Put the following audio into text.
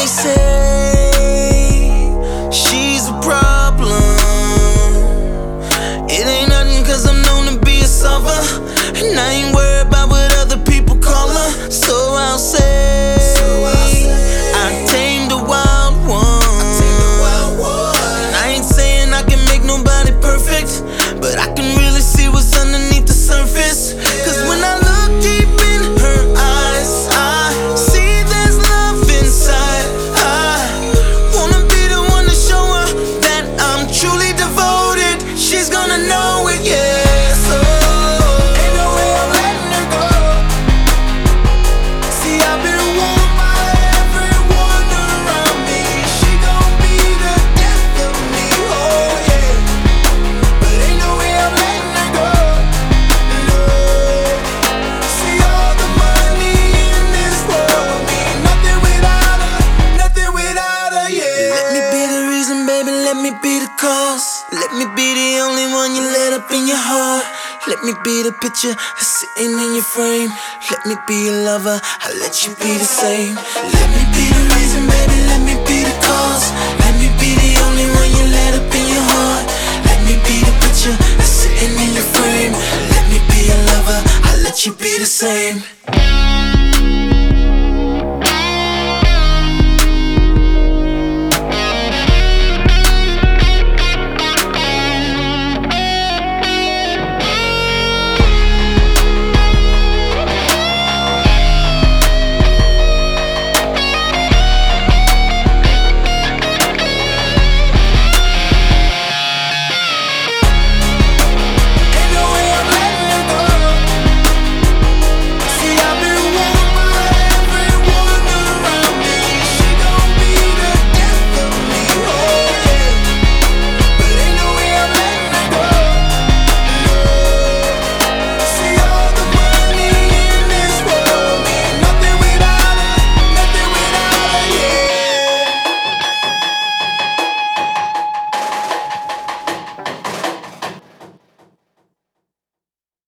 they say she's a problem. It ain't nothing cause I'm known to be a solver, and I ain't worried about what other people call her. So I'll say I tamed a wild one. And I ain't saying I can make nobody perfect, but I can really see what's underneath the surface. Cause when I look deep in her eyes, I see there's love inside. I wanna be the one to show her that I'm truly devoted. She's gonna know it, yeah. So ain't no way I'm letting her go. See, I've been warned by everyone around me. She gon' be the death of me, oh yeah. But ain't no way I'm letting her go, no. See, all the money in this world mean nothing without her, nothing without her, yeah. Let me be the reason, baby, let me be the cause. Let me be the only one you let up in your heart. Let me be the picture that's sitting in your frame. Let me be your lover, I'll let you be the same. Let me be the reason, baby, let me be the cause. Let me be the only one you let up in your heart. Let me be the picture that's sitting in your frame. Let me be your lover, I'll let you be the same.